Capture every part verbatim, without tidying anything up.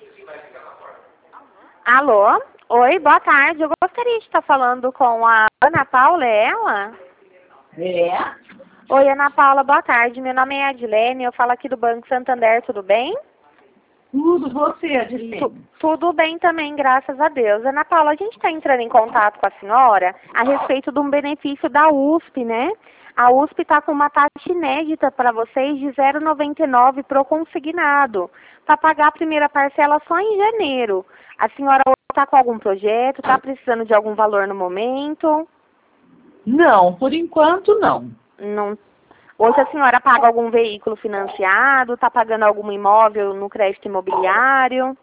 Alô? Oi, boa tarde. Eu gostaria de estar falando com a Ana Paula, é ela? É? Oi, Ana Paula, boa tarde. Meu nome é Adilene, eu falo aqui do Banco Santander, tudo bem? Tudo, você, Adilene? Tu, tudo bem também, graças a Deus. Ana Paula, a gente está entrando em contato com a senhora a respeito de um benefício da U S P, né? A U S P está com uma taxa inédita para vocês de zero vírgula noventa e nove para o consignado, para pagar a primeira parcela só em janeiro. A senhora está com algum projeto, está precisando de algum valor no momento? Não, por enquanto não. Não. Hoje a senhora paga algum veículo financiado, está pagando algum imóvel no crédito imobiliário?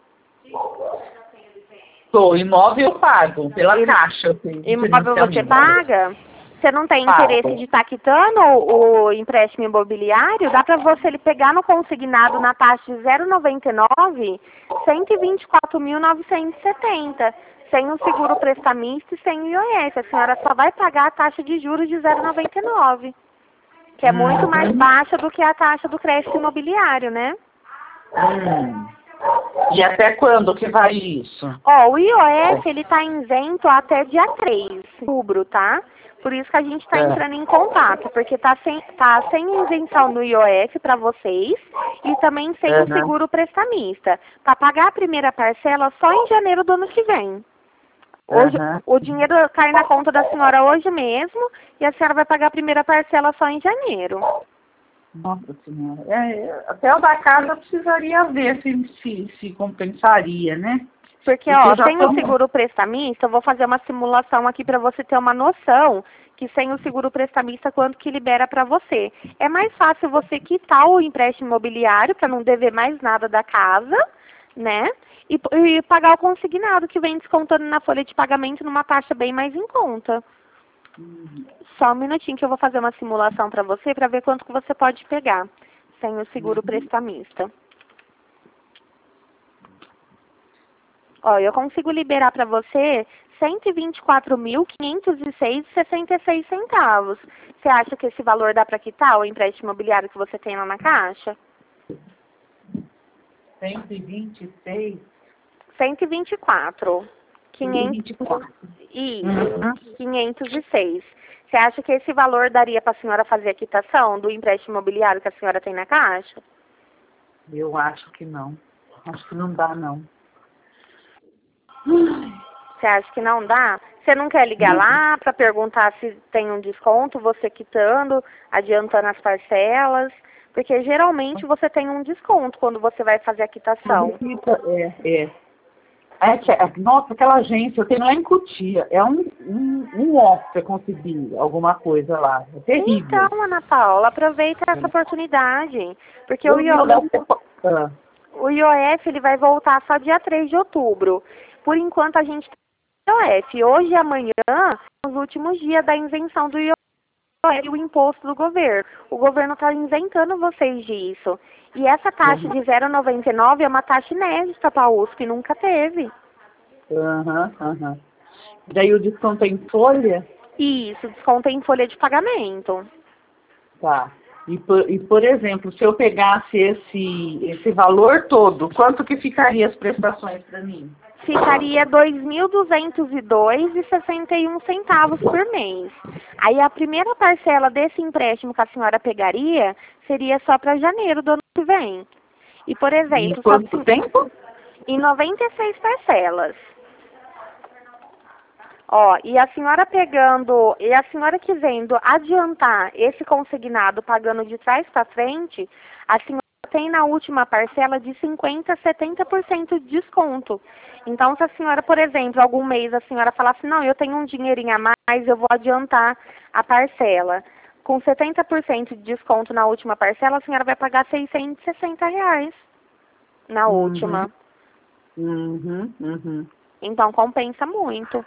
Tô, imóvel eu pago, pela Im- caixa. Assim, Imóvel você paga? Você não tem Pago. interesse de estar quitando o, o empréstimo imobiliário? Dá para você ele pegar no consignado na taxa de zero vírgula noventa e nove, cento e vinte e quatro mil novecentos e setenta, sem o seguro prestamista e sem o I O F. A senhora só vai pagar a taxa de juros de zero vírgula noventa e nove, que é muito Uhum. mais baixa do que a taxa do crédito imobiliário, né? Hum. E até quando que vai isso? Ó, o I O F, ele tá isento até dia três de outubro, tá? Por isso que a gente tá É. entrando em contato, porque tá sem, tá sem isenção no I O F para vocês e também sem o Uhum. seguro prestamista. Para pagar a primeira parcela só em janeiro do ano que vem. Hoje, Uhum. o dinheiro cai na conta da senhora hoje mesmo e a senhora vai pagar a primeira parcela só em janeiro. Nossa Senhora. É, até o da casa precisaria ver se, se, se compensaria, né? Porque, Porque ó, já sem o tamo- seguro prestamista, eu vou fazer uma simulação aqui para você ter uma noção que sem o seguro prestamista, quanto que libera para você. É mais fácil você quitar o empréstimo imobiliário para não dever mais nada da casa, né? E, e pagar o consignado, que vem descontando na folha de pagamento numa taxa bem mais em conta. Só um minutinho que eu vou fazer uma simulação para você, para ver quanto que você pode pegar sem o seguro prestamista. Ó, eu consigo liberar para você cento e vinte e quatro mil, quinhentos e seis reais e sessenta e seis centavos. Você acha que esse valor dá para quitar o empréstimo imobiliário que você tem lá na caixa? cento e vinte e seis. cento e vinte e quatro. quinhentos, vinte e quatro. isso, Uhum. quinhentos e seis. Você acha que esse valor daria para a senhora fazer a quitação do empréstimo imobiliário que a senhora tem na caixa? Eu acho que não. Acho que não dá, não. Você acha que não dá? Você não quer ligar lá para perguntar se tem um desconto, você quitando, adiantando as parcelas? Porque geralmente você tem um desconto quando você vai fazer a quitação. É, é. É, que- é, nossa, aquela agência, eu tenho lá em Cotia, é um, um, um ó pra conseguir alguma coisa lá. É terrível. Então, Ana Paula, aproveita essa oportunidade. Porque o, Eu, I eu, O, ah, o I O F ele vai voltar só dia três de outubro. Por enquanto a gente tem o I O F. Hoje e amanhã, os últimos dias da isenção do I O F, o imposto do governo. O governo está isentando vocês disso. E essa taxa de zero vírgula noventa e nove é uma taxa inédita para a U S P, nunca teve. aham, aham. Daí o desconto é em folha? Isso, desconto em folha de pagamento. Tá. E por, e, por exemplo, se eu pegasse esse, esse valor todo, quanto que ficaria as prestações para mim? Ficaria dois mil duzentos e dois reais e sessenta e um centavos por mês. Aí a primeira parcela desse empréstimo que a senhora pegaria seria só para janeiro do ano que vem. E, por Em exemplo, só quanto se- tempo? em noventa e seis parcelas. Ó, e a senhora pegando, e a senhora quisendo adiantar esse consignado pagando de trás para frente, a senhora tem na última parcela de cinquenta por cento a setenta por cento de desconto. Então, se a senhora, por exemplo, algum mês a senhora falar assim, não, eu tenho um dinheirinho a mais, eu vou adiantar a parcela. Com setenta por cento de desconto na última parcela, a senhora vai pagar seiscentos e sessenta reais na Uhum. última. Uhum, uhum. Então, compensa muito.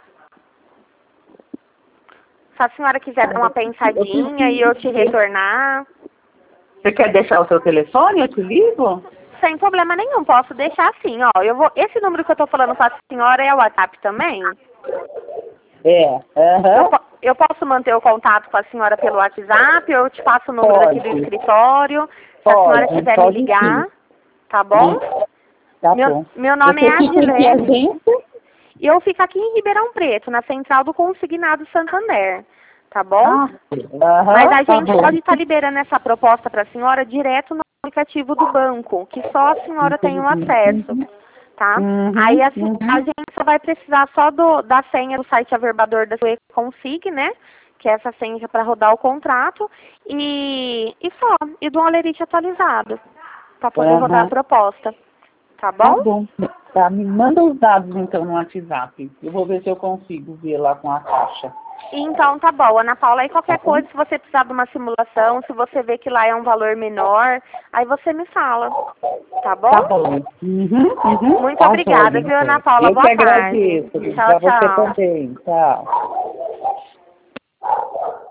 Se a senhora quiser dar uma pensadinha e eu te retornar, Você quer deixar o seu telefone? Eu te ligo? sem problema nenhum, posso deixar assim, ó. Eu vou, esse número que eu tô falando com a senhora é o WhatsApp também? É. Eu, Aham. po- eu posso manter o contato com a senhora pelo WhatsApp, eu te passo o número daqui do Pode. escritório. Se a senhora Pode, quiser me pode ligar, sim. tá bom? Tá Meu, bom. meu nome Você é fica em que Adilene. agência? E eu fico aqui em Ribeirão Preto, na central do Consignado Santander. Tá bom? Ah, aham, Mas a tá gente bom. pode estar liberando essa proposta para a senhora direto no aplicativo do banco, que só a senhora tem o Entendi. acesso, tá? Uhum, Aí a, uhum. a gente só vai precisar só do, da senha do site averbador da sua Consig, né? Que é essa senha para rodar o contrato, e, e só, e do Alerite atualizado, para poder rodar a Aham. proposta. Tá Tá bom? bom. Tá, me manda os dados então no WhatsApp. Eu vou ver se eu consigo ver lá com a caixa. Então tá bom, Ana Paula, aí Tá qualquer bom? coisa, se você precisar de uma simulação, se você vê que lá é um valor menor, aí você me fala, tá bom? Tá bom. Uhum, uhum. Muito Tá obrigada, joia, viu, então. Ana Paula? Eu que Boa tarde. agradeço. Tchau, Pra você tchau. também. Tchau.